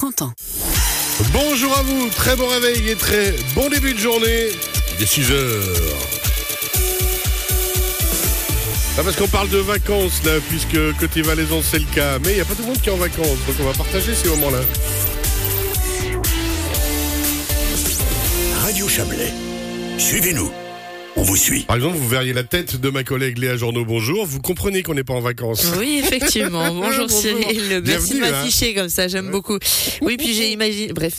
content. Bonjour à vous, très bon réveil et très bon début de journée. Il est 6h. Parce qu'on parle de vacances là, puisque côté Valaison c'est le cas. Mais il n'y a pas tout le monde qui est en vacances, donc on va partager ces moments-là. Radio Chablais, suivez-nous, on vous suit. Par exemple, vous verriez la tête de ma collègue Léa Journeau, bonjour. Vous comprenez qu'on n'est pas en vacances. Oui, effectivement. Bonjour Cyril. Merci Bienvenue, de m'afficher comme ça, j'aime beaucoup. Oui, puis j'ai imaginé... Bref,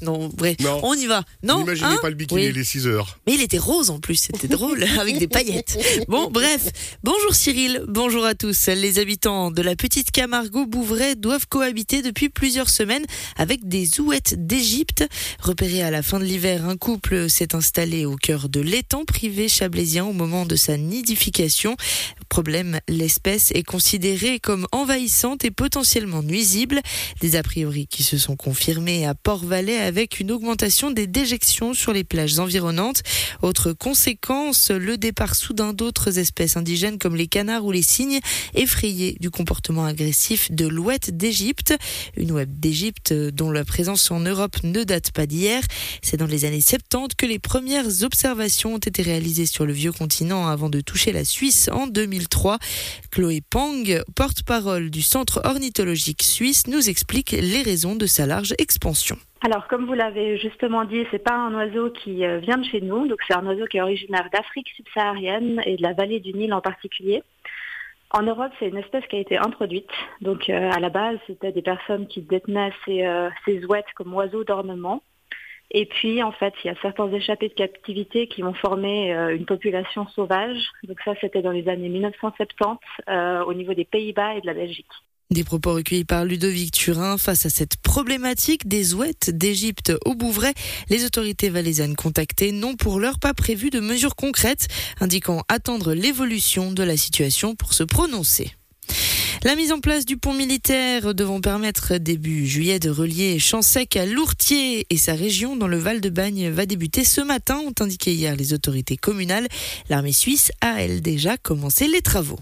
on y va. Non, n'imaginez pas le bikini, il est 6h. Mais il était rose en plus, c'était drôle, avec des paillettes. Bon, bref. Bonjour Cyril, bonjour à tous. Les habitants de la petite Camargo-Bouvray doivent cohabiter depuis plusieurs semaines avec des ouettes d'Égypte. Repéré à la fin de l'hiver, un couple s'est installé au cœur de l'étang privé chablaisien au moment de sa nidification. Problème, l'espèce est considérée comme envahissante et potentiellement nuisible. Des a priori qui se sont confirmés à Port-Valais avec une augmentation des déjections sur les plages environnantes. Autre conséquence, le départ soudain d'autres espèces indigènes comme les canards ou les cygnes, effrayés du comportement agressif de l'ouette d'Égypte. Une ouette d'Égypte dont la présence en Europe ne date pas d'hier. C'est dans les années 70 que les premières observations ont été réalisées sur le vieux continent avant de toucher la Suisse en 2003. Chloé Pang, porte-parole du Centre ornithologique suisse, nous explique les raisons de sa large expansion. Alors, comme vous l'avez justement dit, c'est pas un oiseau qui vient de chez nous, donc c'est un oiseau qui est originaire d'Afrique subsaharienne et de la vallée du Nil en particulier. En Europe, c'est une espèce qui a été introduite. Donc, à la base, c'était des personnes qui détenaient ces ouettes comme oiseaux d'ornement. Et puis, en fait, il y a certains échappés de captivité qui vont former une population sauvage. Donc ça, c'était dans les années 1970 au niveau des Pays-Bas et de la Belgique. Des propos recueillis par Ludovic Turin. Face à cette problématique des ouettes d'Égypte au Bouvray, les autorités valaisannes contactées n'ont pour l'heure pas prévu de mesures concrètes, indiquant attendre l'évolution de la situation pour se prononcer. La mise en place du pont militaire devant permettre début juillet de relier Champsec à Lourtier et sa région dans le Val-de-Bagne va débuter ce matin, ont indiqué hier les autorités communales. L'armée suisse a, elle, déjà commencé les travaux.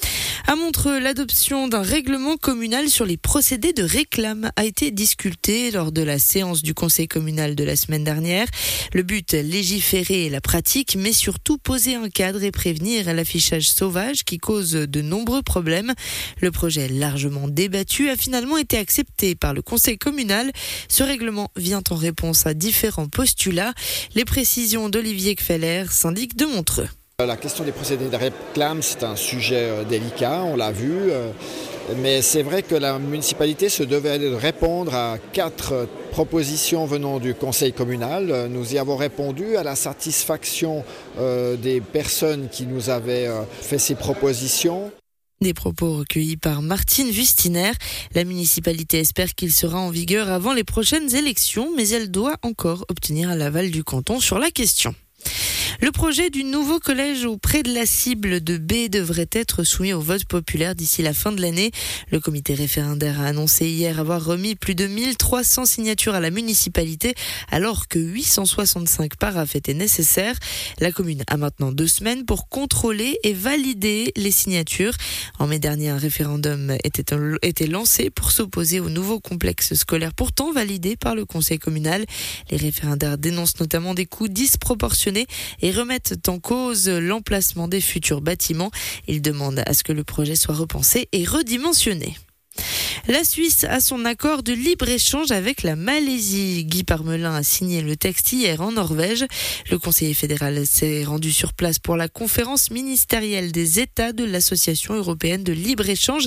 À Montreux, l'adoption d'un règlement communal sur les procédés de réclame a été discutée lors de la séance du conseil communal de la semaine dernière. Le but, légiférer la pratique, mais surtout poser un cadre et prévenir l'affichage sauvage qui cause de nombreux problèmes. Le projet largement débattu a finalement été accepté par le conseil communal. Ce règlement vient en réponse à différents postulats. Les précisions d'Olivier Kfeller, syndic de Montreux. La question des procédés de réclame, c'est un sujet délicat, on l'a vu, mais c'est vrai que la municipalité se devait de répondre à 4 propositions venant du conseil communal. Nous y avons répondu à la satisfaction des personnes qui nous avaient fait ces propositions. Des propos recueillis par Martine Wustiner. La municipalité espère qu'il sera en vigueur avant les prochaines élections, mais elle doit encore obtenir l'aval du canton sur la question. Le projet du nouveau collège auprès de la cible de B devrait être soumis au vote populaire d'ici la fin de l'année. Le comité référendaire a annoncé hier avoir remis plus de 1300 signatures à la municipalité alors que 865 paraphes étaient nécessaires. La commune a maintenant 2 semaines pour contrôler et valider les signatures. En mai dernier, un référendum était lancé pour s'opposer au nouveau complexe scolaire pourtant validé par le conseil communal. Les référendaires dénoncent notamment des coûts disproportionnés et remettent en cause l'emplacement des futurs bâtiments. Ils demandent à ce que le projet soit repensé et redimensionné. La Suisse a son accord de libre-échange avec la Malaisie. Guy Parmelin a signé le texte hier en Norvège. Le conseiller fédéral s'est rendu sur place pour la conférence ministérielle des États de l'Association européenne de libre-échange,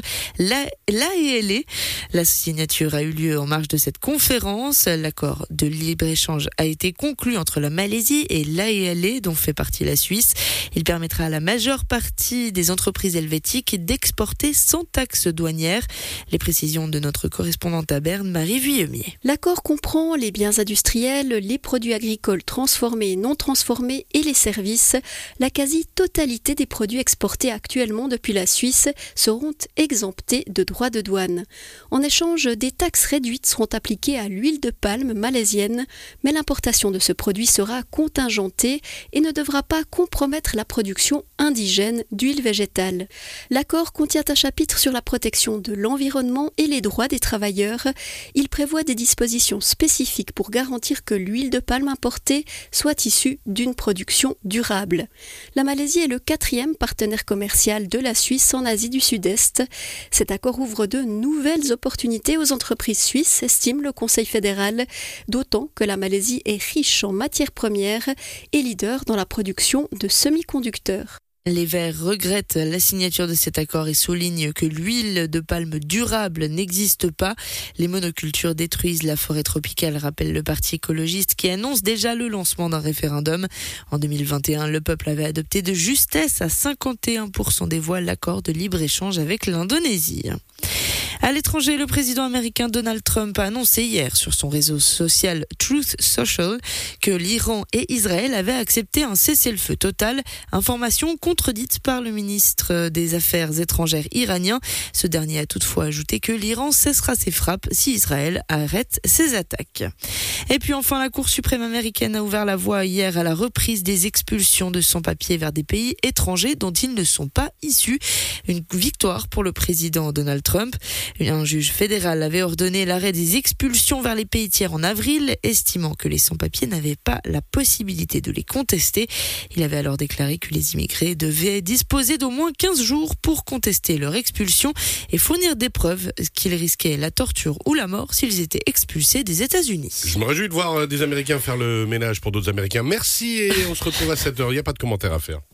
l'AELE. La signature a eu lieu en marge de cette conférence. L'accord de libre-échange a été conclu entre la Malaisie et l'AELE, dont fait partie la Suisse. Il permettra à la majeure partie des entreprises helvétiques d'exporter sans taxe douanière. Les précisions de notre correspondante à Berne, Marie Vuillemier. L'accord comprend les biens industriels, les produits agricoles transformés et non transformés et les services. La quasi-totalité des produits exportés actuellement depuis la Suisse seront exemptés de droits de douane. En échange, des taxes réduites seront appliquées à l'huile de palme malaisienne, mais l'importation de ce produit sera contingentée et ne devra pas compromettre la production indigène d'huile végétale. L'accord contient un chapitre sur la protection de l'environnement l'environnement et les droits des travailleurs. Il prévoit des dispositions spécifiques pour garantir que l'huile de palme importée soit issue d'une production durable. La Malaisie est le 4e partenaire commercial de la Suisse en Asie du Sud-Est. Cet accord ouvre de nouvelles opportunités aux entreprises suisses, estime le Conseil fédéral, d'autant que la Malaisie est riche en matières premières et leader dans la production de semi-conducteurs. Les Verts regrettent la signature de cet accord et soulignent que l'huile de palme durable n'existe pas. Les monocultures détruisent la forêt tropicale, rappelle le Parti écologiste qui annonce déjà le lancement d'un référendum. En 2021, le peuple avait adopté de justesse à 51% des voix l'accord de libre-échange avec l'Indonésie. À l'étranger, le président américain Donald Trump a annoncé hier sur son réseau social Truth Social que l'Iran et Israël avaient accepté un cessez-le-feu total, information contredite par le ministre des Affaires étrangères iranien. Ce dernier a toutefois ajouté que l'Iran cessera ses frappes si Israël arrête ses attaques. Et puis enfin, la Cour suprême américaine a ouvert la voie hier à la reprise des expulsions de sans-papiers vers des pays étrangers dont ils ne sont pas issus. Une victoire pour le président Donald Trump. Un juge fédéral avait ordonné l'arrêt des expulsions vers les pays tiers en avril, estimant que les sans-papiers n'avaient pas la possibilité de les contester. Il avait alors déclaré que les immigrés devaient disposer d'au moins 15 jours pour contester leur expulsion et fournir des preuves qu'ils risquaient la torture ou la mort s'ils étaient expulsés des États-Unis. Je me réjouis de voir des Américains faire le ménage pour d'autres Américains. Merci et on se retrouve à 7h. Il n'y a pas de commentaires à faire.